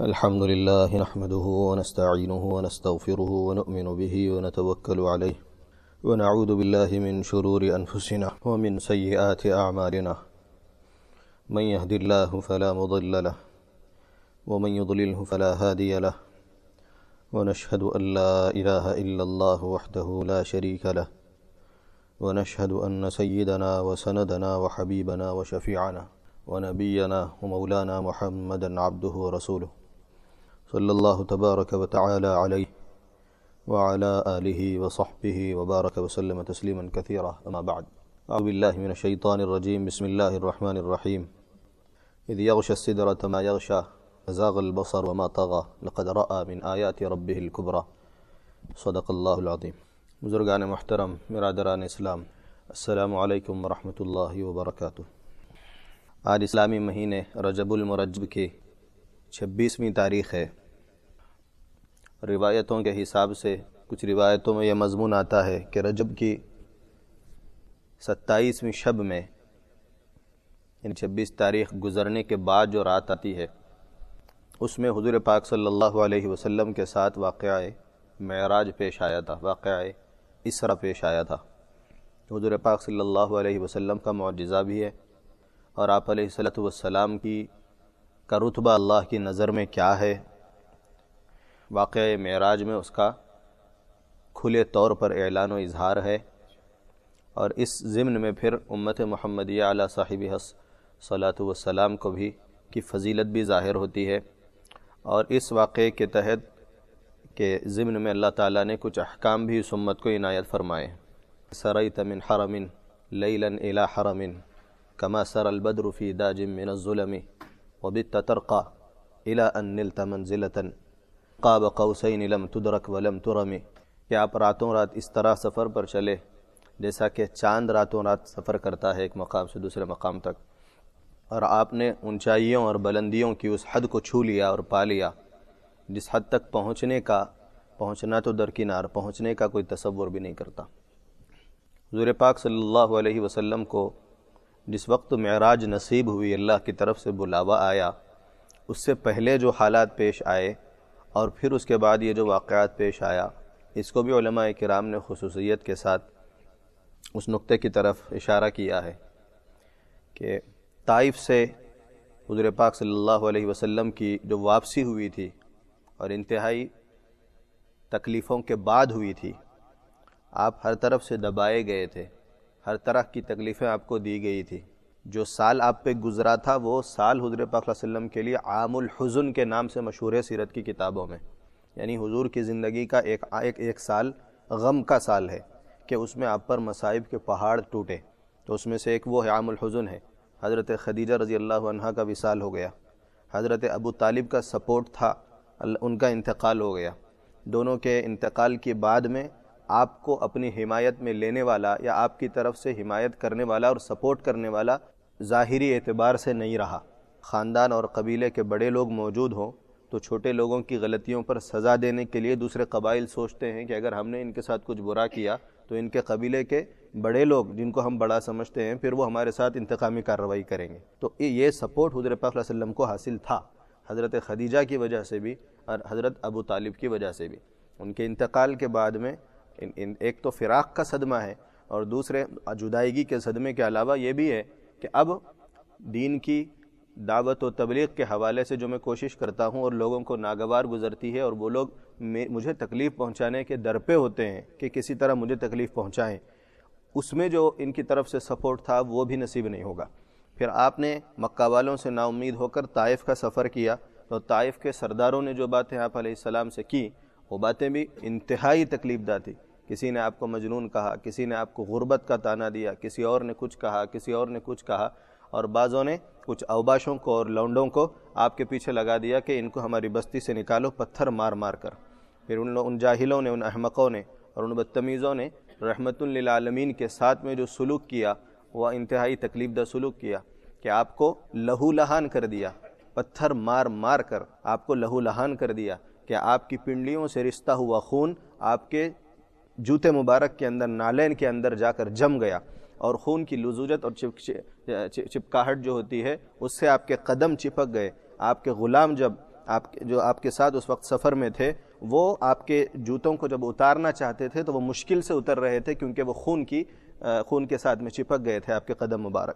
الحمد لله نحمده ونستعينه ونستغفره ونؤمن به ونتوكل عليه ونعوذ بالله من شرور أنفسنا ومن سيئات أعمالنا من يهد الله فلا مضل له ومن يضلله فلا هادي له ونشهد أن لا إله إلا الله وحده لا شريك له ونشهد أن سيدنا وسندنا وحبيبنا وشفيعنا ونبينا ومولانا محمدا عبده ورسوله صلى الله تبارك وتعالى عليه وعلى آله وصحبه وبارك وسلم تسليما كثيرا أما بعد أعوذ بالله من الشيطان الرجيم بسم الله الرحمن الرحيم إذ يغشى السدرة ما يغشى زاغ البصر وما طغى لقد رأى من آيات ربه الكبرى صدق الله العظيم. بزرگان محترم، برادران اسلام، السلام علیکم ورحمۃ اللہ وبرکاتہ. آج اسلامی مہینے رجب المرجب کی 26ویں تاریخ ہے. روایتوں کے حساب سے کچھ روایتوں میں یہ مضمون آتا ہے کہ رجب کی 27ویں شب میں یعنی 26 تاریخ گزرنے کے بعد جو رات آتی ہے اس میں حضور پاک صلی اللہ علیہ وسلم کے ساتھ واقعہ معراج پیش آیا تھا، واقعہ اسرا پیش آیا تھا. حضور پاک صلی اللہ علیہ وسلم کا معجزہ بھی ہے اور آپ علیہ السلام کا رتبہ اللہ کی نظر میں کیا ہے. واقعہ معراج میں اس کا کھلے طور پر اعلان و اظہار ہے، اور اس ضمن میں پھر امت محمدیہ علی صاحبہ صلاۃ والسلام کو بھی کی فضیلت بھی ظاہر ہوتی ہے. اور اس واقعے کے تحت کہ ضمن میں اللہ تعالیٰ نے کچھ احکام بھی اس امت کو عنایت فرمائے. سریت من حرم لیلا الی حرم کما سر البدر فی داج من الظلم وبت ترقى الی ان نلت منزلة قاب قوسین لم تدرک ولم ترم. کہ آپ راتوں رات اس طرح سفر پر چلے جیسا کہ چاند راتوں رات سفر کرتا ہے ایک مقام سے دوسرے مقام تک، اور آپ نے اونچائیوں اور بلندیوں کی اس حد کو چھو لیا اور پا لیا جس حد تک پہنچنا تو درکنار، پہنچنے کا کوئی تصور بھی نہیں کرتا. حضور پاک صلی اللہ علیہ وسلم کو جس وقت معراج نصیب ہوئی، اللہ کی طرف سے بلاوا آیا، اس سے پہلے جو حالات پیش آئے اور پھر اس کے بعد یہ جو واقعات پیش آیا، اس کو بھی علماء کرام نے خصوصیت کے ساتھ اس نقطے کی طرف اشارہ کیا ہے کہ طائف سے حضور پاک صلی اللہ علیہ وسلم کی جو واپسی ہوئی تھی اور انتہائی تکلیفوں کے بعد ہوئی تھی، آپ ہر طرف سے دبائے گئے تھے، ہر طرح کی تکلیفیں آپ کو دی گئی تھی. جو سال آپ پہ گزرا تھا وہ سال حضور پاک صلی اللہ علیہ وسلم کے لیے عام الحزن کے نام سے مشہور ہے سیرت کی کتابوں میں. یعنی حضور کی زندگی کا ایک سال غم کا سال ہے کہ اس میں آپ پر مصائب کے پہاڑ ٹوٹے. تو اس میں سے ایک وہ ہے عام الحزن ہے. حضرت خدیجہ رضی اللہ عنہا کا وصال ہو گیا، حضرت ابو طالب کا سپورٹ تھا، ان کا انتقال ہو گیا. دونوں کے انتقال کے بعد میں آپ کو اپنی حمایت میں لینے والا یا آپ کی طرف سے حمایت کرنے والا اور سپورٹ کرنے والا ظاہری اعتبار سے نہیں رہا. خاندان اور قبیلے کے بڑے لوگ موجود ہوں تو چھوٹے لوگوں کی غلطیوں پر سزا دینے کے لیے دوسرے قبائل سوچتے ہیں کہ اگر ہم نے ان کے ساتھ کچھ برا کیا تو ان کے قبیلے کے بڑے لوگ جن کو ہم بڑا سمجھتے ہیں پھر وہ ہمارے ساتھ انتقامی کارروائی کریں گے. تو یہ سپورٹ حضور پاک صلی اللہ علیہ وسلم کو حاصل تھا، حضرت خدیجہ کی وجہ سے بھی اور حضرت ابو طالب کی وجہ سے بھی. ان کے انتقال کے بعد میں ایک تو فراق کا صدمہ ہے اور دوسرے جدائیگی کے صدمے کے علاوہ یہ بھی ہے کہ اب دین کی دعوت و تبلیغ کے حوالے سے جو میں کوشش کرتا ہوں اور لوگوں کو ناگوار گزرتی ہے اور وہ لوگ مجھے تکلیف پہنچانے کے در پہ ہوتے ہیں کہ کسی طرح مجھے تکلیف پہنچائیں، اس میں جو ان کی طرف سے سپورٹ تھا وہ بھی نصیب نہیں ہوگا. پھر آپ نے مکہ والوں سے نا امید ہو کر طائف کا سفر کیا تو طائف کے سرداروں نے جو باتیں آپ علیہ السلام سے کی وہ باتیں بھی انتہائی تکلیف دہ تھی. کسی نے آپ کو مجنون کہا، کسی نے آپ کو غربت کا طعنہ دیا، کسی اور نے کچھ کہا، کسی اور نے کچھ کہا، اور بعضوں نے کچھ اوباشوں کو اور لونڈوں کو آپ کے پیچھے لگا دیا کہ ان کو ہماری بستی سے نکالو پتھر مار مار کر. پھر ان جاہلوں نے، ان احمقوں نے اور ان بدتمیزوں نے رحمت للعالمین کے ساتھ میں جو سلوک کیا وہ انتہائی تکلیف دہ سلوک کیا کہ آپ کو لہو لہان کر دیا، پتھر مار مار کر آپ کو لہو لہان کر دیا کہ آپ کی پنڈلیوں سے رشتہ ہوا خون آپ کے جوتے مبارک کے اندر، نالین کے اندر جا کر جم گیا، اور خون کی لزوجت اور چپکاہٹ جو ہوتی ہے اس سے آپ کے قدم چپک گئے. آپ کے غلام جب جو آپ کے ساتھ اس وقت سفر میں تھے، وہ آپ کے جوتوں کو جب اتارنا چاہتے تھے تو وہ مشکل سے اتر رہے تھے، کیونکہ وہ خون کے ساتھ میں چپک گئے تھے آپ کے قدم مبارک۔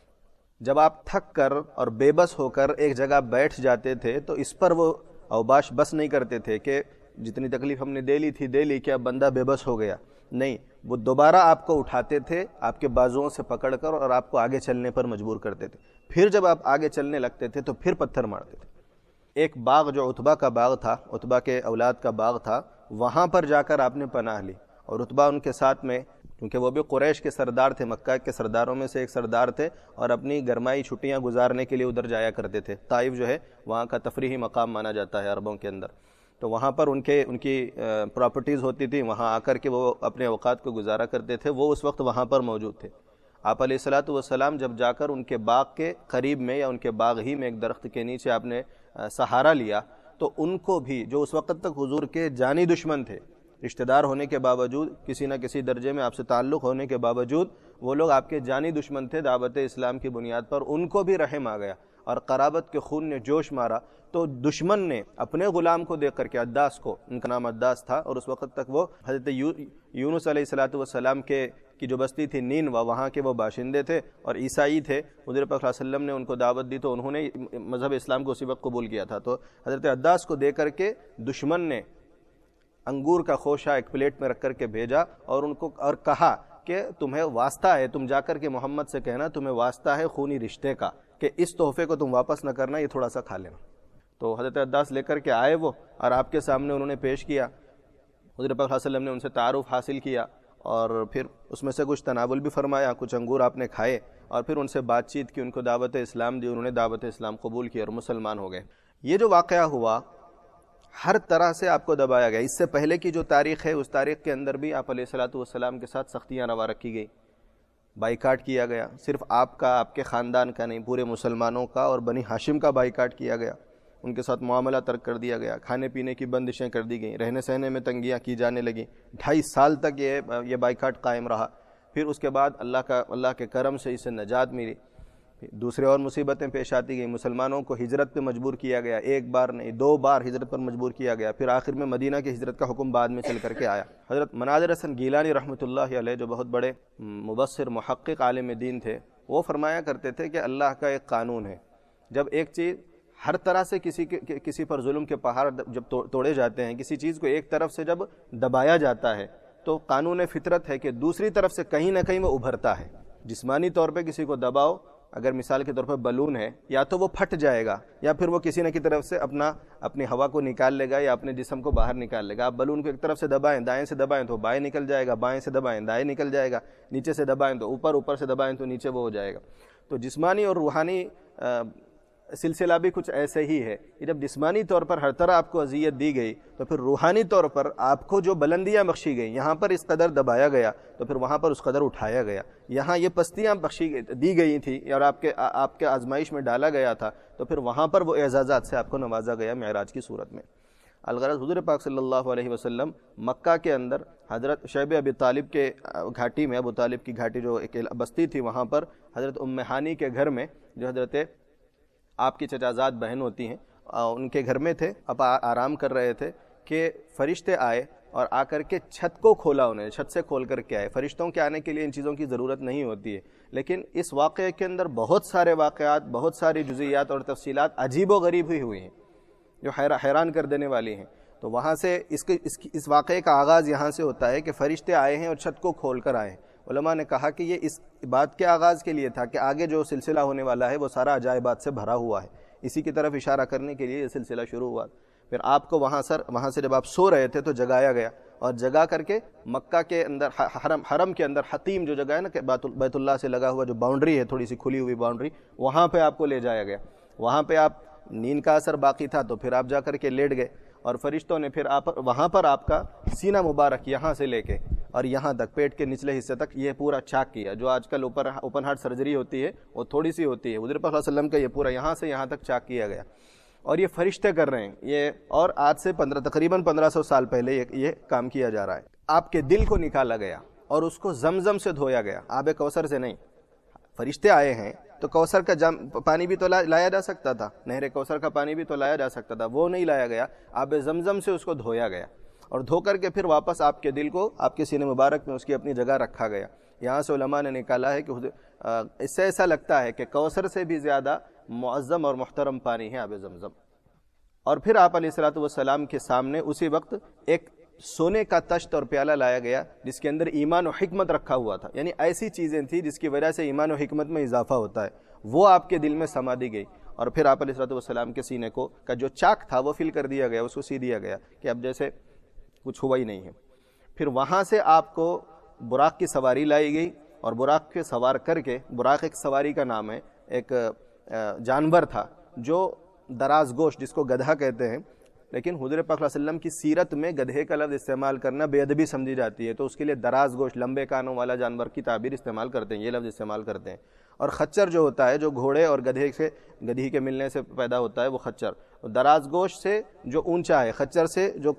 جب آپ تھک کر اور بے بس ہو کر ایک جگہ بیٹھ جاتے تھے تو اس پر وہ اوباش بس نہیں کرتے تھے کہ جتنی تکلیف ہم نے دے لی کہ اب بندہ بے بس ہو گیا، نہیں، وہ دوبارہ آپ کو اٹھاتے تھے آپ کے بازوؤں سے پکڑ کر اور آپ کو آگے چلنے پر مجبور کرتے تھے۔ پھر جب آپ آگے چلنے لگتے تھے تو پھر پتھر مارتے تھے۔ ایک باغ جو عتبہ کا باغ تھا، عتبہ کے اولاد کا باغ تھا، وہاں پر جا کر آپ نے پناہ لی، اور عتبہ ان کے ساتھ میں، کیونکہ وہ بھی قریش کے سردار تھے، مکہ کے سرداروں میں سے ایک سردار تھے، اور اپنی گرمائی چھٹیاں گزارنے کے لیے ادھر جایا کرتے تھے۔ طائف جو ہے وہاں کا تفریحی مقام مانا جاتا ہے عربوں کے اندر، تو وہاں پر ان کی پراپرٹیز ہوتی تھی، وہاں آ کر کے وہ اپنے اوقات کو گزارا کرتے تھے۔ وہ اس وقت وہاں پر موجود تھے۔ آپ علیہ الصلاۃ والسلام جب جا کر ان کے باغ کے قریب میں یا ان کے باغ ہی میں ایک درخت کے نیچے آپ نے سہارا لیا، تو ان کو بھی، جو اس وقت تک حضور کے جانی دشمن تھے، رشتہ دار ہونے کے باوجود، کسی نہ کسی درجے میں آپ سے تعلق ہونے کے باوجود وہ لوگ آپ کے جانی دشمن تھے دعوت اسلام کی بنیاد پر، ان کو بھی رحم آ گیا اور قرابت کے خون نے جوش مارا۔ تو دشمن نے اپنے غلام کو دیکھ کر کے، عداس کو، ان کا نام عداس تھا، اور اس وقت تک وہ حضرت یونس علیہ الصلاۃ والسلام کی جو بستی تھی نینوا، وہاں کے وہ باشندے تھے اور عیسائی تھے۔ حضور پاک صلی اللہ علیہ وسلم نے ان کو دعوت دی تو انہوں نے مذہب اسلام کو اسی وقت قبول کیا تھا۔ تو حضرت عداس کو دیکھ کر کے دشمن نے انگور کا خوشہ ایک پلیٹ میں رکھ کر کے بھیجا اور ان کو اور کہا کہ تمہیں واسطہ ہے، تم جا کر کے محمد سے کہنا تمہیں واسطہ ہے خونی رشتے کا، کہ اس تحفے کو تم واپس نہ کرنا، یہ تھوڑا سا کھا لینا۔ تو حضرت عداس لے کر کے آئے وہ، اور آپ کے سامنے انہوں نے پیش کیا۔ حضور پاک صلی اللہ علیہ وسلم نے ان سے تعارف حاصل کیا، اور پھر اس میں سے کچھ تناول بھی فرمایا، کچھ انگور آپ نے کھائے، اور پھر ان سے بات چیت کی، ان کو دعوت اسلام دی، انہوں نے دعوت اسلام قبول کی اور مسلمان ہو گئے۔ یہ جو واقعہ ہوا ہر طرح سے آپ کو دبایا گیا۔ اس سے پہلے کی جو تاریخ ہے، اس تاریخ کے اندر بھی آپ علیہ الصلاۃ والسلام کے ساتھ سختیاں روا رکھی گئی، بائیکاٹ کیا گیا، صرف آپ کا، آپ کے خاندان کا نہیں، پورے مسلمانوں کا اور بنی ہاشم کا بائیکاٹ کیا گیا، ان کے ساتھ معاملہ ترک کر دیا گیا، کھانے پینے کی بندشیں کر دی گئیں، رہنے سہنے میں تنگیاں کی جانے لگیں۔ 2.5 سال تک یہ بائیکاٹ قائم رہا۔ پھر اس کے بعد اللہ کے کرم سے اسے نجات ملی۔ دوسرے اور مصیبتیں پیش آتی گئیں، مسلمانوں کو ہجرت پہ مجبور کیا گیا، 1 بار نہیں 2 بار ہجرت پر مجبور کیا گیا۔ پھر آخر میں مدینہ کی ہجرت کا حکم بعد میں چل کر کے آیا۔ حضرت مناظر حسن گیلانی رحمۃ اللہ علیہ، جو بہت بڑے مبصر محقق عالم دین تھے، وہ فرمایا کرتے تھے کہ اللہ کا ایک قانون ہے، جب ایک چیز ہر طرح سے کسی پر ظلم کے پہاڑ جب توڑے جاتے ہیں، کسی چیز کو ایک طرف سے جب دبایا جاتا ہے، تو قانون فطرت ہے کہ دوسری طرف سے کہیں نہ کہیں وہ ابھرتا ہے۔ جسمانی طور پہ کسی کو دباؤ، اگر مثال کے طور پر بلون ہے، یا تو وہ پھٹ جائے گا، یا پھر وہ کسی نہ کسی طرف سے اپنی ہوا کو نکال لے گا یا اپنے جسم کو باہر نکال لے گا۔ آپ بلون کو ایک طرف سے دبائیں، دائیں سے دبائیں تو بائیں نکل جائے گا، بائیں سے دبائیں دائیں نکل جائے گا، نیچے سے دبائیں تو اوپر، اوپر سے دبائیں تو نیچے وہ ہو جائے گا۔ تو جسمانی اور روحانی سلسلہ بھی کچھ ایسے ہی ہے کہ جب جسمانی طور پر ہر طرح آپ کو اذیت دی گئی، تو پھر روحانی طور پر آپ کو جو بلندیاں بخشی گئیں، یہاں پر اس قدر دبایا گیا تو پھر وہاں پر اس قدر اٹھایا گیا۔ یہاں یہ پستیاں دی گئی تھیں اور آپ کے آزمائش میں ڈالا گیا تھا، تو پھر وہاں پر وہ اعزازات سے آپ کو نوازا گیا معراج کی صورت میں۔ الغرض حضور پاک صلی اللہ علیہ وسلم مکہ کے اندر حضرت شیب ابی طالب کے گھاٹی میں، ابو طالب کی گھاٹی جو ایک بستی تھی، وہاں پر حضرت ام ہانی کے گھر میں، جو حضرت آپ کی چچازاد بہن ہوتی ہیں، ان کے گھر میں تھے، اب آرام کر رہے تھے کہ فرشتے آئے اور آ کر کے چھت کو کھولا، انہیں چھت سے کھول کر کے آئے۔ فرشتوں کے آنے کے لیے ان چیزوں کی ضرورت نہیں ہوتی ہے، لیکن اس واقعے کے اندر بہت سارے واقعات، بہت ساری جزئیات اور تفصیلات عجیب و غریب ہوئی ہیں جو حیران کر دینے والی ہیں۔ تو وہاں سے اس واقعے کا آغاز یہاں سے ہوتا ہے کہ فرشتے آئے ہیں اور چھت کو کھول کر آئے ہیں۔ علماء نے کہا کہ یہ اس بات کے آغاز کے لیے تھا کہ آگے جو سلسلہ ہونے والا ہے وہ سارا عجائبات سے بھرا ہوا ہے، اسی کی طرف اشارہ کرنے کے لیے یہ سلسلہ شروع ہوا۔ پھر آپ کو وہاں سے جب آپ سو رہے تھے تو جگایا گیا، اور جگا کر کے مکہ کے اندر حرم کے اندر حتیم جو جگہ ہے نا کہ بیت اللہ سے لگا ہوا جو باؤنڈری ہے، تھوڑی سی کھلی ہوئی باؤنڈری، وہاں پہ آپ کو لے جایا گیا۔ وہاں پہ آپ نیند کا اثر باقی تھا تو پھر آپ جا کر کے لیٹ گئے، اور فرشتوں نے پھر وہاں پر آپ کا سینہ مبارک یہاں سے لے کے اور یہاں تک پیٹ کے نچلے حصے تک یہ پورا چاک کیا۔ جو آج کل اوپن ہارٹ سرجری ہوتی ہے وہ تھوڑی سی ہوتی ہے، حضور پاک صلی اللہ علیہ وسلم کا یہ پورا یہاں سے یہاں تک چاک کیا گیا، اور یہ فرشتے کر رہے ہیں یہ، اور آج سے تقریباً 1500 سال پہلے یہ کام کیا جا رہا ہے۔ آپ کے دل کو نکالا گیا اور اس کو زمزم سے دھویا گیا، آب کوثر سے نہیں۔ فرشتے آئے ہیں تو کوثر کا پانی بھی تو لایا جا سکتا تھا، نہر کوثر کا پانی بھی تو لایا جا سکتا تھا، وہ نہیں لایا گیا، آب زمزم سے اس کو دھویا گیا، اور دھو کر کے پھر واپس آپ کے دل کو آپ کے سینے مبارک میں اس کی اپنی جگہ رکھا گیا۔ یہاں سے علماء نے نکالا ہے کہ اس سے ایسا لگتا ہے کہ کوثر سے بھی زیادہ معظم اور محترم پانی ہے آب زمزم۔ اور پھر آپ علیہ الصلوۃ والسلام کے سامنے اسی وقت ایک سونے کا تشت اور پیالہ لایا گیا جس کے اندر ایمان و حکمت رکھا ہوا تھا، یعنی ایسی چیزیں تھیں جس کی وجہ سے ایمان و حکمت میں اضافہ ہوتا ہے، وہ آپ کے دل میں سما دی گئی، اور پھر آپ علیہ الصلوۃ والسلام کے سینے کا جو چاک تھا وہ فل کر دیا گیا، اس کو سی دیا گیا کہ اب جیسے کچھ ہوا ہی نہیں ہے۔ پھر وہاں سے آپ کو براق کی سواری لائی گئی، اور براق کے سوار کر کے، براق ایک سواری کا نام ہے، ایک جانور تھا جو دراز گوشت، جس کو گدھا کہتے ہیں، لیکن حضور پاک صلی اللہ علیہ وسلم کی سیرت میں گدھے کا لفظ استعمال کرنا بے ادبی سمجھی جاتی ہے، تو اس کے لیے دراز گوشت، لمبے کانوں والا جانور کی تعبیر استعمال کرتے ہیں، یہ لفظ استعمال کرتے ہیں۔ اور خچر جو ہوتا ہے، جو گھوڑے اور گدھی کے ملنے سے پیدا ہوتا ہے، وہ خچر، دراز گوشت سے جو اونچا ہے، خچر سے جو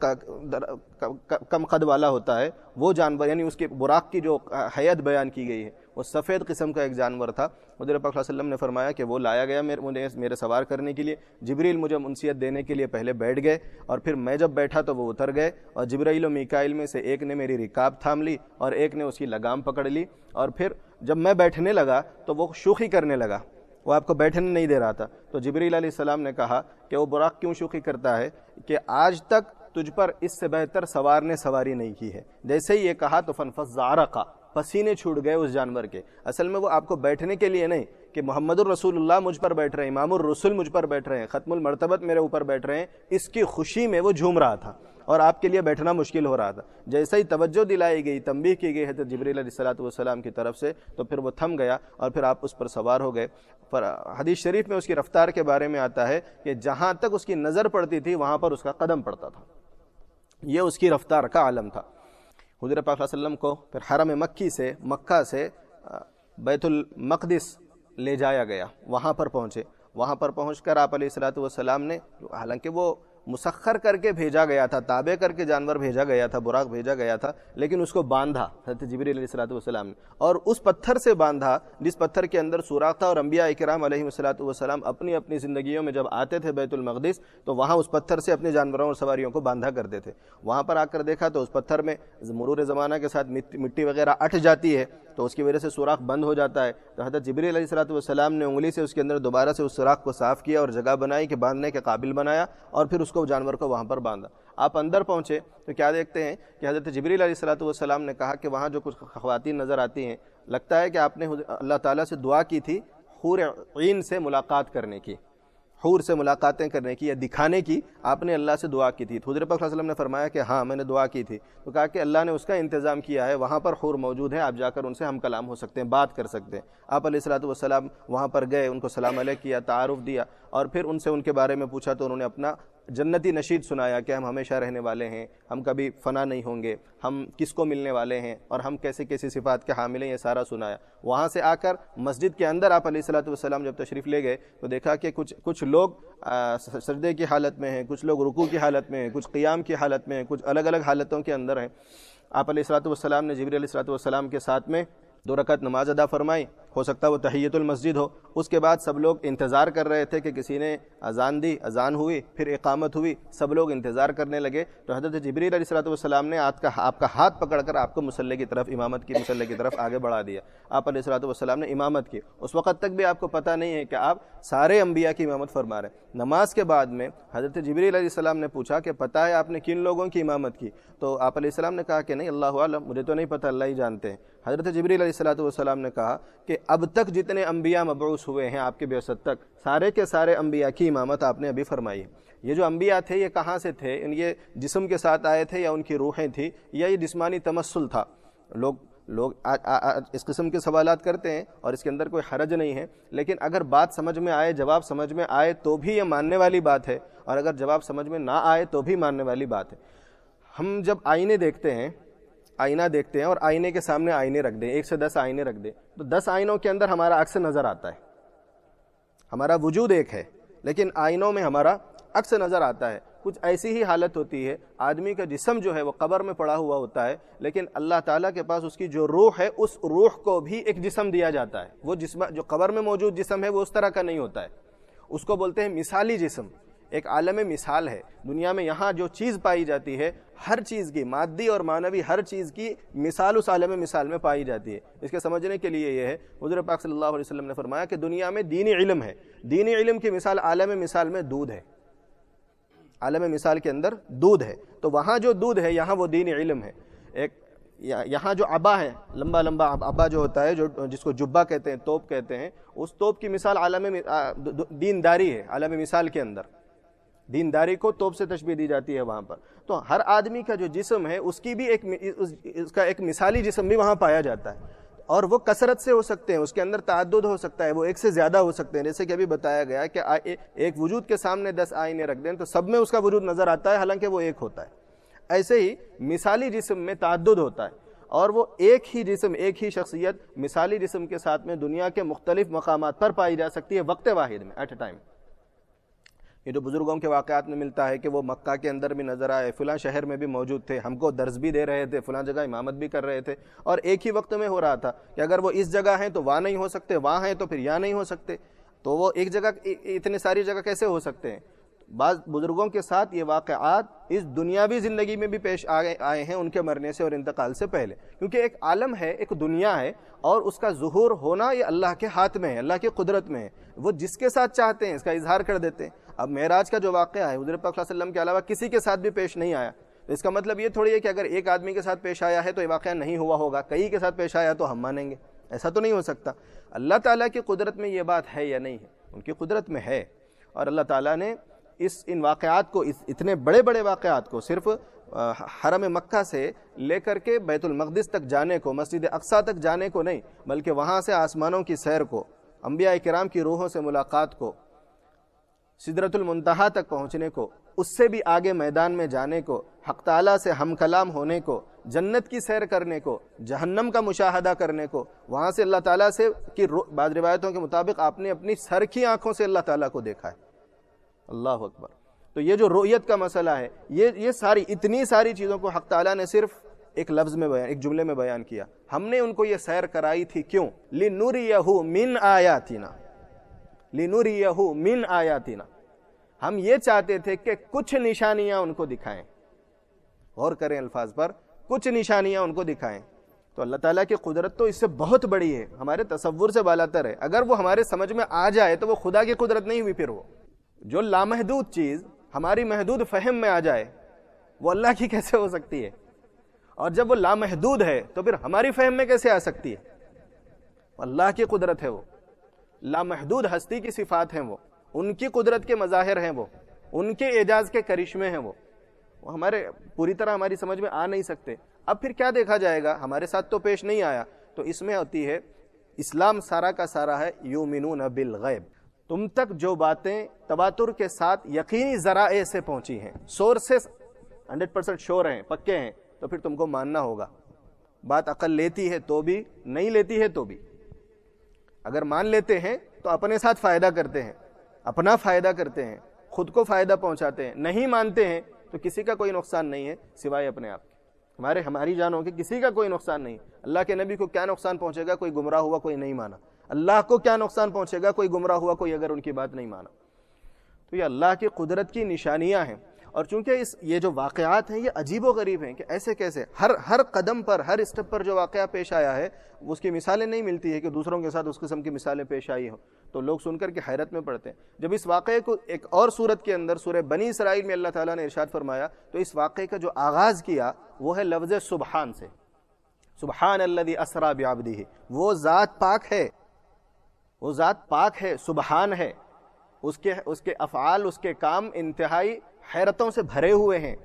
کم قد والا ہوتا ہے وہ جانور، یعنی اس کے براق کی جو حیت بیان کی گئی ہے وہ سفید قسم کا ایک جانور تھا۔ حضور پاک صلی اللہ علیہ وسلم نے فرمایا کہ وہ لایا گیا میرے سوار کرنے کے لیے، جبریل مجھے منصیت دینے کے لیے پہلے بیٹھ گئے، اور پھر میں جب بیٹھا تو وہ اتر گئے، اور جبرائیل و میکائیل میں سے ایک نے میری رکاب تھام لی اور ایک نے اس کی لگام پکڑ لی، اور پھر جب میں بیٹھنے لگا تو وہ شوخی کرنے لگا، وہ آپ کو بیٹھنے نہیں دے رہا تھا۔ تو جبریل علیہ السلام نے کہا کہ وہ براق کیوں شوخی کرتا ہے کہ آج تک تجھ پر اس سے بہتر سوار نے سواری نہیں کی ہے۔ جیسے ہی یہ کہا تو فنفض عرقا، پسینے چھوٹ گئے اس جانور کے۔ اصل میں وہ آپ کو بیٹھنے کے لیے نہیں کہ محمد الرسول اللہ مجھ پر بیٹھ رہے ہیں، امام الرسل مجھ پر بیٹھ رہے ہیں، ختم المرتبت میرے اوپر بیٹھ رہے ہیں، اس کی خوشی میں وہ جھوم رہا تھا اور آپ کے لیے بیٹھنا مشکل ہو رہا تھا۔ جیسے ہی توجہ دلائی گئی، تنبیہ کی گئی حضرت جبریل علیہ الصلوۃ والسلام کی طرف سے، تو پھر وہ تھم گیا اور پھر آپ اس پر سوار ہو گئے۔ پر حدیث شریف میں اس کی رفتار کے بارے میں آتا ہے کہ جہاں تک اس کی نظر پڑتی تھی وہاں پر اس کا قدم پڑتا تھا، یہ اس کی رفتار کا عالم تھا۔ حضور پاک صلی اللہ علیہ وسلم کو پھر حرم مکہ سے بیت المقدس لے جایا گیا، وہاں پر پہنچے، وہاں پر پہنچ کر آپ علیہ الصلوۃ والسلام نے، حالانکہ وہ مسخر کر کے بھیجا گیا تھا، تابع کر کے جانور بھیجا گیا تھا، براق بھیجا گیا تھا، لیکن اس کو باندھا حضرت جبریل علیہ الصلوۃ والسلام نے، اور اس پتھر سے باندھا جس پتھر کے اندر سوراخ تھا، اور انبیاء کرام علیہ الصلوۃ والسلام اپنی اپنی زندگیوں میں جب آتے تھے بیت المقدس تو وہاں اس پتھر سے اپنے جانوروں اور سواریوں کو باندھا کرتے تھے۔ وہاں پر آ کر دیکھا تو اس پتھر میں مرور زمانہ کے ساتھ مٹی وغیرہ اٹھ جاتی ہے، تو اس کی وجہ سے سوراخ بند ہو جاتا ہے، تو حضرت جبریل علیہ الصلوۃ والسلام نے انگلی سے اس کے اندر دوبارہ سے اس سوراخ کو صاف کیا اور جگہ بنائی کہ باندھنے کے قابل بنایا، اور پھر اس کو جانور کو وہاں پر باندھا۔ آپ اندر پہنچے تو کیا دیکھتے ہیں کہ حضرت جبریل علیہ الصلوۃ والسلام نے کہا کہ وہاں جو کچھ خواتین نظر آتی ہیں، لگتا ہے کہ آپ نے اللہ تعالیٰ سے دعا کی تھی حور عین سے ملاقات کرنے کی، حور سے ملاقاتیں کرنے کی یا دکھانے کی آپ نے اللہ سے دعا کی تھی۔ حضور پاک صلی اللہ علیہ وسلم نے فرمایا کہ ہاں میں نے دعا کی تھی، تو کہا کہ اللہ نے اس کا انتظام کیا ہے، وہاں پر حور موجود ہیں، آپ جا کر ان سے ہم کلام ہو سکتے ہیں، بات کر سکتے ہیں۔ آپ علیہ الصلوۃ والسلام وہاں پر گئے، ان کو سلام علیہ کیا، تعارف دیا، اور پھر ان سے ان کے بارے میں پوچھا تو انہوں نے اپنا جنتی نشید سنایا کہ ہم ہمیشہ رہنے والے ہیں، ہم کبھی فنا نہیں ہوں گے، ہم کس کو ملنے والے ہیں اور ہم کیسی کیسی صفات کے حامل ہیں، یہ سارا سنایا۔ وہاں سے آ کر مسجد کے اندر آپ علیہ الصلوۃ والسلام جب تشریف لے گئے تو دیکھا کہ کچھ لوگ سجدے کی حالت میں ہیں، کچھ لوگ رکوع کی حالت میں ہیں، کچھ قیام کی حالت میں ہیں، کچھ الگ الگ حالتوں کے اندر ہیں۔ آپ علیہ الصلوۃ والسلام نے جبریل علیہ الصلوۃ والسلام کے ساتھ میں 2 رکعت نماز ادا فرمائی، ہو سکتا ہے وہ تحیۃ المسجد ہو۔ اس کے بعد سب لوگ انتظار کر رہے تھے کہ کسی نے اذان دی، اذان ہوئی، پھر اقامت ہوئی، سب لوگ انتظار کرنے لگے، تو حضرت جبریل علیہ الصلوۃ والسلام نے آپ کا ہاتھ پکڑ کر آپ کو مصلی کی طرف، امامت کی مصلی کی طرف آگے بڑھا دیا۔ آپ علیہ الصلوۃ والسلام نے امامت کی، اس وقت تک بھی آپ کو پتہ نہیں ہے کہ آپ سارے انبیاء کی امامت فرما رہے ہیں۔ نماز کے بعد میں حضرت جبریل علیہ السلام نے پوچھا کہ پتہ ہے آپ نے کن لوگوں کی امامت کی؟ تو آپ علیہ السلام نے کہا کہ نہیں، اللہ عالم، مجھے تو نہیں پتہ، اللہ ہی جانتے ہیں۔ حضرت جبریل علیہ الصلوۃ والسلام نے کہا کہ اب تک جتنے انبیاء مبعوث ہوئے ہیں آپ کے بعثت تک، سارے کے سارے انبیاء کی امامت آپ نے ابھی فرمائی ہے۔ یہ جو انبیاء تھے یہ کہاں سے تھے؟ یہ جسم کے ساتھ آئے تھے یا ان کی روحیں تھیں یا یہ جسمانی تمثل تھا؟ لوگ اس قسم کے سوالات کرتے ہیں اور اس کے اندر کوئی حرج نہیں ہے، لیکن اگر بات سمجھ میں آئے، جواب سمجھ میں آئے تو بھی یہ ماننے والی بات ہے، اور اگر جواب سمجھ میں نہ آئے تو بھی ماننے والی بات ہے۔ ہم جب آئینے دیکھتے ہیں، آئینہ دیکھتے ہیں اور آئینے کے سامنے آئینے رکھ دیں، 1 سے 10 آئینے رکھ دیں، تو 10 آئینوں کے اندر ہمارا عکس نظر آتا ہے۔ ہمارا وجود ایک ہے لیکن آئینوں میں ہمارا عکس نظر آتا ہے۔ کچھ ایسی ہی حالت ہوتی ہے، آدمی کا جسم جو ہے وہ قبر میں پڑا ہوا ہوتا ہے، لیکن اللہ تعالیٰ کے پاس اس کی جو روح ہے اس روح کو بھی ایک جسم دیا جاتا ہے۔ وہ جسم جو قبر میں موجود جسم ہے وہ اس طرح کا نہیں ہوتا ہے، اس کو بولتے ہیں مثالی جسم، ایک عالم مثال ہے۔ دنیا میں یہاں جو چیز پائی جاتی ہے، ہر چیز کی، مادی اور معنوی ہر چیز کی مثال اس عالم مثال میں پائی جاتی ہے۔ اس کے سمجھنے کے لیے یہ ہے، حضور پاک صلی اللہ علیہ وسلم نے فرمایا کہ دنیا میں دینی علم ہے، دینی علم کی مثال عالم مثال میں دودھ ہے، عالم مثال کے اندر دودھ ہے، تو وہاں جو دودھ ہے یہاں وہ دینی علم ہے۔ ایک یہاں جو عبا ہے، لمبا لمبا عبا جو ہوتا ہے، جو جس کو جبہ کہتے ہیں، توپ کہتے ہیں، اس توپ کی مثال عالم دینداری ہے، عالم مثال کے اندر دینداری کو توپ سے تشبیہ دی جاتی ہے وہاں پر۔ تو ہر آدمی کا جو جسم ہے اس کی بھی اس کا ایک مثالی جسم بھی وہاں پایا جاتا ہے، اور وہ کثرت سے ہو سکتے ہیں، اس کے اندر تعدد ہو سکتا ہے، وہ ایک سے زیادہ ہو سکتے ہیں، جیسے کہ ابھی بتایا گیا کہ ایک وجود کے سامنے 10 آئینے رکھ دیں تو سب میں اس کا وجود نظر آتا ہے، حالانکہ وہ ایک ہوتا ہے۔ ایسے ہی مثالی جسم میں تعدد ہوتا ہے، اور وہ ایک ہی جسم، ایک ہی شخصیت مثالی جسم کے ساتھ میں دنیا کے مختلف مقامات پر پائی جا سکتی ہے وقت واحد میں، ایٹ اے ٹائم۔ یہ جو بزرگوں کے واقعات میں ملتا ہے کہ وہ مکہ کے اندر بھی نظر آئے، فلاں شہر میں بھی موجود تھے، ہم کو درس بھی دے رہے تھے، فلاں جگہ امامت بھی کر رہے تھے، اور ایک ہی وقت میں ہو رہا تھا کہ اگر وہ اس جگہ ہیں تو وہاں نہیں ہو سکتے، وہاں ہیں تو پھر یہاں نہیں ہو سکتے، تو وہ ایک جگہ اتنے ساری جگہ کیسے ہو سکتے ہیں؟ بعض بزرگوں کے ساتھ یہ واقعات اس دنیاوی زندگی میں بھی پیش آئے ہیں ان کے مرنے سے اور انتقال سے پہلے، کیونکہ ایک عالم ہے، ایک دنیا ہے، اور اس کا ظہور ہونا یہ اللہ کے ہاتھ میں ہے، اللہ کی قدرت میں ہے، وہ جس کے ساتھ چاہتے ہیں اس کا اظہار کر دیتے ہیں۔ اب معراج کا جو واقعہ ہے حضور پاک صلی اللہ علیہ وسلم کے علاوہ کسی کے ساتھ بھی پیش نہیں آیا، تو اس کا مطلب یہ تھوڑی ہے کہ اگر ایک آدمی کے ساتھ پیش آیا ہے تو یہ واقعہ نہیں ہوا ہوگا، کئی کے ساتھ پیش آیا تو ہم مانیں گے، ایسا تو نہیں ہو سکتا۔ اللہ تعالیٰ کی قدرت میں یہ بات ہے یا نہیں ہے؟ ان کی قدرت میں ہے، اور اللہ تعالیٰ نے ان واقعات کو، اتنے بڑے بڑے واقعات کو صرف حرم مکہ سے لے کر کے بیت المقدس تک جانے کو، مسجد اقصیٰ تک جانے کو نہیں، بلکہ وہاں سے آسمانوں کی سیر کو، انبیاء کرام کی روحوں سے ملاقات کو، سدرۃ المنتہا تک پہنچنے کو، اس سے بھی آگے میدان میں جانے کو، حق تعالیٰ سے ہم کلام ہونے کو، جنت کی سیر کرنے کو، جہنم کا مشاہدہ کرنے کو، وہاں سے اللہ تعالیٰ سے کی بعض روایتوں کے مطابق آپ نے اپنی سر کی آنکھوں سے اللہ تعالیٰ کو دیکھا ہے۔ اللہ اکبر۔ تو یہ جو رؤیت کا مسئلہ ہے، یہ ساری اتنی ساری چیزوں کو حق تعالیٰ نے صرف ایک لفظ میں بیان، ایک جملے میں بیان کیا۔ ہم نے ان کو یہ سیر کرائی تھی، کیوں؟ لِنُرِيَهُ مِنْ آیاتنا، لِنُرِيَهُ مِنْ آیاتنا، ہم یہ چاہتے تھے کہ کچھ نشانیاں ان کو دکھائیں۔ غور کریں الفاظ پر، کچھ نشانیاں ان کو دکھائیں۔ تو اللہ تعالیٰ کی قدرت تو اس سے بہت بڑی ہے، ہمارے تصور سے بالاتر ہے۔ اگر وہ ہمارے سمجھ میں آ جائے تو وہ خدا کی قدرت نہیں ہوئی، پھر وہ جو لامحدود چیز ہماری محدود فہم میں آ جائے وہ اللہ کی کیسے ہو سکتی ہے؟ اور جب وہ لامحدود ہے تو پھر ہماری فہم میں کیسے آ سکتی ہے؟ اللہ کی قدرت ہے، وہ لامحدود ہستی کی صفات ہیں، وہ ان کی قدرت کے مظاہر ہیں، وہ ان کے اعجاز کے کرشمے ہیں، وہ ہمارے پوری طرح ہماری سمجھ میں آ نہیں سکتے۔ اب پھر کیا دیکھا جائے گا؟ ہمارے ساتھ تو پیش نہیں آیا، تو اس میں ہوتی ہے اسلام سارا کا سارا ہے یؤمنون بالغیب، تم تک جو باتیں تواتر کے ساتھ یقینی ذرائع سے پہنچی ہیں، سورسز 100% شور ہیں، پکے ہیں، تو پھر تم کو ماننا ہوگا۔ بات عقل لیتی ہے تو بھی، نہیں لیتی ہے تو بھی۔ اگر مان لیتے ہیں تو اپنے ساتھ فائدہ کرتے ہیں، اپنا فائدہ کرتے ہیں، خود کو فائدہ پہنچاتے ہیں، نہیں مانتے ہیں تو کسی کا کوئی نقصان نہیں ہے سوائے اپنے آپ کے، ہماری جانوں کے کسی کا کوئی نقصان نہیں۔ اللہ کے نبی کو کیا نقصان پہنچے گا؟ کوئی گمراہ ہوا، کوئی نہیں مانا۔ اللہ کو کیا نقصان پہنچے گا؟ کوئی گمراہ ہوا، کوئی اگر ان کی بات نہیں مانا۔ تو یہ اللہ کی قدرت کی نشانیاں ہیں، اور چونکہ یہ جو واقعات ہیں یہ عجیب و غریب ہیں کہ ایسے کیسے ہر قدم پر، ہر اسٹیپ پر جو واقعہ پیش آیا ہے اس کی مثالیں نہیں ملتی ہے کہ دوسروں کے ساتھ اس قسم کی مثالیں پیش آئی ہوں، تو لوگ سن کر کے حیرت میں پڑتے ہیں۔ جب اس واقعے کو ایک اور صورت کے اندر سورہ بنی اسرائیل میں اللہ تعالیٰ نے ارشاد فرمایا تو اس واقعے کا جو آغاز کیا وہ ہے لفظ سبحان سے، سبحان الذی اسری بعبدہ، وہ ذات پاک ہے، وہ ذات پاک ہے، سبحان ہے، اس کے افعال، اس کے کام انتہائی حیرتوں سے بھرے ہوئے ہیں۔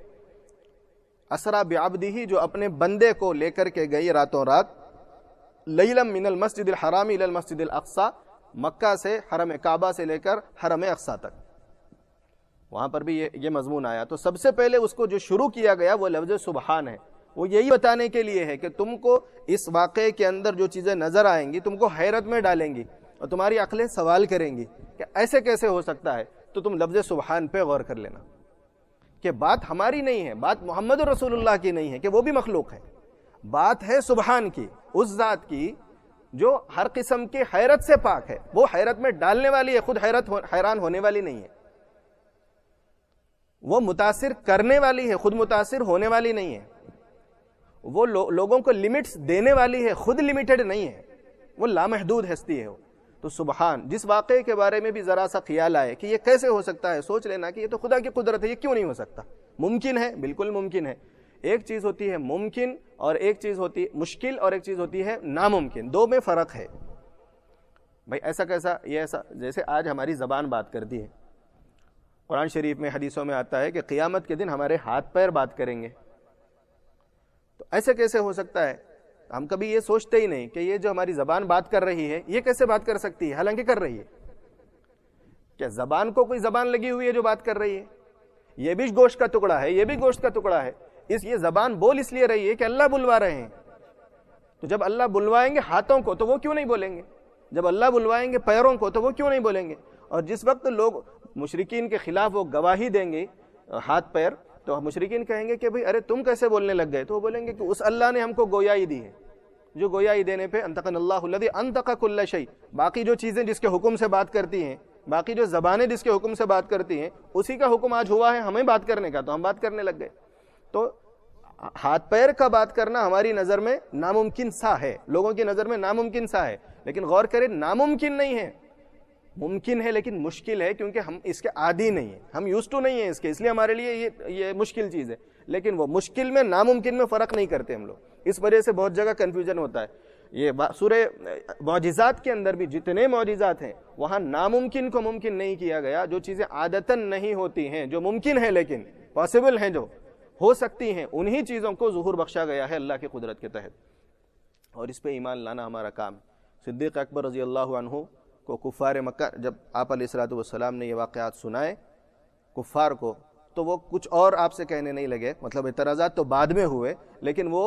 اسری بعبدہ، جو اپنے بندے کو لے کر کے گئی راتوں رات، لیلا من المسجد الحرام الی المسجد الاقصی، مکہ سے حرم کعبہ سے لے کر حرم اقصی تک، وہاں پر بھی یہ مضمون آیا۔ تو سب سے پہلے اس کو جو شروع کیا گیا وہ لفظ سبحان ہے، وہ یہی بتانے کے لیے ہے کہ تم کو اس واقعے کے اندر جو چیزیں نظر آئیں گی تم کو حیرت میں ڈالیں گی، اور تمہاری عقلیں سوال کریں گی کہ ایسے کیسے ہو سکتا ہے، تو تم لفظ سبحان پہ غور کر لینا کہ بات ہماری نہیں ہے، بات محمد رسول اللہ کی نہیں ہے کہ وہ بھی مخلوق ہے، بات ہے سبحان کی، اس ذات کی جو ہر قسم کی حیرت سے پاک ہے، وہ حیرت میں ڈالنے والی ہے، خود حیران ہونے والی نہیں ہے، وہ متاثر کرنے والی ہے، خود متاثر ہونے والی نہیں ہے، وہ لوگوں کو لمٹس دینے والی ہے، خود لمیٹڈ نہیں ہے، وہ لامحدود ہستی ہے۔ تو سبحان، جس واقعے کے بارے میں بھی ذرا سا خیال آئے کہ یہ کیسے ہو سکتا ہے، سوچ لینا کہ یہ تو خدا کی قدرت ہے، یہ کیوں نہیں ہو سکتا؟ ممکن ہے، بالکل ممکن ہے۔ ایک چیز ہوتی ہے ممکن اور ایک چیز ہوتی ہے مشکل اور ایک چیز ہوتی ہے ناممکن، دو میں فرق ہے۔ بھائی ایسا کیسا؟ یہ ایسا جیسے آج ہماری زبان بات کرتی ہے، قرآن شریف میں حدیثوں میں آتا ہے کہ قیامت کے دن ہمارے ہاتھ پیر بات کریں گے، تو ایسے کیسے ہو سکتا ہے؟ ہم کبھی یہ سوچتے ہی نہیں کہ یہ جو ہماری زبان بات کر رہی ہے یہ کیسے بات کر سکتی ہے، حالانکہ کر رہی ہے۔ کیا زبان کو کوئی زبان لگی ہوئی ہے جو بات کر رہی ہے؟ یہ بھی گوشت کا ٹکڑا ہے، یہ بھی گوشت کا ٹکڑا ہے، یہ زبان بول اس لیے رہی ہے کہ اللہ بلوا رہے ہیں۔ تو جب اللہ بلوائیں گے ہاتھوں کو تو وہ کیوں نہیں بولیں گے؟ جب اللہ بلوائیں گے پیروں کو تو وہ کیوں نہیں بولیں گے؟ اور جس وقت لوگ مشرکین کے خلاف وہ گواہی دیں گے ہاتھ پیر، تو مشرکین کہیں گے کہ بھئی ارے تم کیسے بولنے لگ گئے؟ تو وہ بولیں گے کہ اس اللہ نے ہم کو گویائی دی ہے، جو گویائی دینے پہ انطقنا اللہ الذی انطق کل شیء، باقی جو چیزیں جس کے حکم سے بات کرتی ہیں، باقی جو زبانیں جس کے حکم سے بات کرتی ہیں، اسی کا حکم آج ہوا ہے ہمیں بات کرنے کا، تو ہم بات کرنے لگ گئے۔ تو ہاتھ پیر کا بات کرنا ہماری نظر میں ناممکن سا ہے، لوگوں کی نظر میں ناممکن سا ہے، لیکن غور کریں ناممکن نہیں ہے، ممکن ہے لیکن مشکل ہے، کیونکہ ہم اس کے عادی نہیں ہیں، ہم یوز ٹو نہیں ہیں اس کے، اس لیے ہمارے لیے یہ مشکل چیز ہے۔ لیکن وہ مشکل میں ناممکن میں فرق نہیں کرتے ہم لوگ، اس وجہ سے بہت جگہ کنفیوژن ہوتا ہے۔ یہ سورہ معجزات کے اندر بھی جتنے معجزات ہیں وہاں ناممکن کو ممکن نہیں کیا گیا، جو چیزیں عادتاً نہیں ہوتی ہیں، جو ممکن ہے لیکن پاسبل ہیں، جو ہو سکتی ہیں، انہی چیزوں کو ظہور بخشا گیا ہے اللہ کی قدرت کے تحت، اور اس پہ ایمان لانا ہمارا کام۔ صدیق اکبر رضی اللہ عنہ کو کفار مکہ جب آپ علیہ الصلوۃ والسلام نے یہ واقعات سنائے کفار کو، تو وہ کچھ اور آپ سے کہنے نہیں لگے، مطلب اعتراضات تو بعد میں ہوئے، لیکن وہ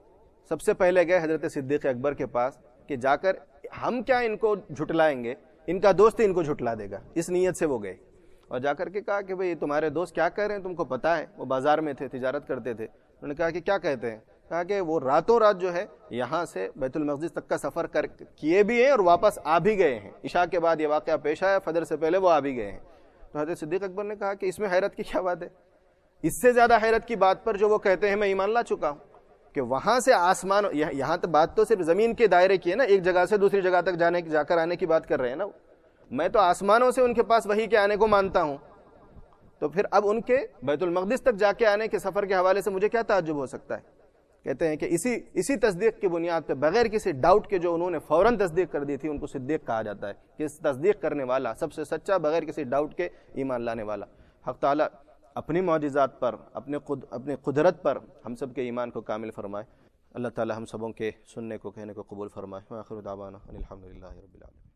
سب سے پہلے گئے حضرت صدیق اکبر کے پاس کہ جا کر ہم کیا ان کو جھٹلائیں گے، ان کا دوست ان کو جھٹلا دے گا، اس نیت سے وہ گئے اور جا کر کے کہا کہ بھئی تمہارے دوست کیا کہہ رہے ہیں، تم کو پتہ ہے؟ وہ بازار میں تھے، تجارت کرتے تھے، انہوں نے کہا کہ کیا کہتے ہیں؟ کہا کہ وہ راتوں رات جو ہے یہاں سے بیت المقدس تک کا سفر کیے بھی ہیں اور واپس آ بھی گئے ہیں، عشاء کے بعد یہ واقعہ پیش آیا، فجر سے پہلے وہ آ بھی گئے ہیں۔ تو حضرت صدیق اکبر نے کہا کہ اس میں حیرت کی کیا بات ہے؟ اس سے زیادہ حیرت کی بات پر جو وہ کہتے ہیں میں ایمان لا چکا ہوں، کہ وہاں سے آسمان، یہاں تک بات تو صرف زمین کے دائرے کی ہے نا، ایک جگہ سے دوسری جگہ تک جا کر آنے کی بات کر رہے ہیں نا، میں تو آسمانوں سے ان کے پاس وحی کے آنے کو مانتا ہوں، تو پھر اب ان کے بیت المقدس تک جا کے آنے کے سفر کے حوالے سے مجھے کیا تعجب ہو سکتا ہے؟ کہتے ہیں کہ اسی تصدیق کی بنیاد پہ بغیر کسی ڈاؤٹ کے جو انہوں نے فوراً تصدیق کر دی تھی، ان کو صدیق کہا جاتا ہے، کہ تصدیق کرنے والا، سب سے سچا، بغیر کسی ڈاؤٹ کے ایمان لانے والا۔ حق تعالیٰ اپنی معجزات پر، اپنے قدرت پر ہم سب کے ایمان کو کامل فرمائے۔ اللہ تعالیٰ ہم سبوں کے سننے کو، کہنے کو قبول فرمائے۔ وآخر دعوانا ان الحمد للہ رب العالمین۔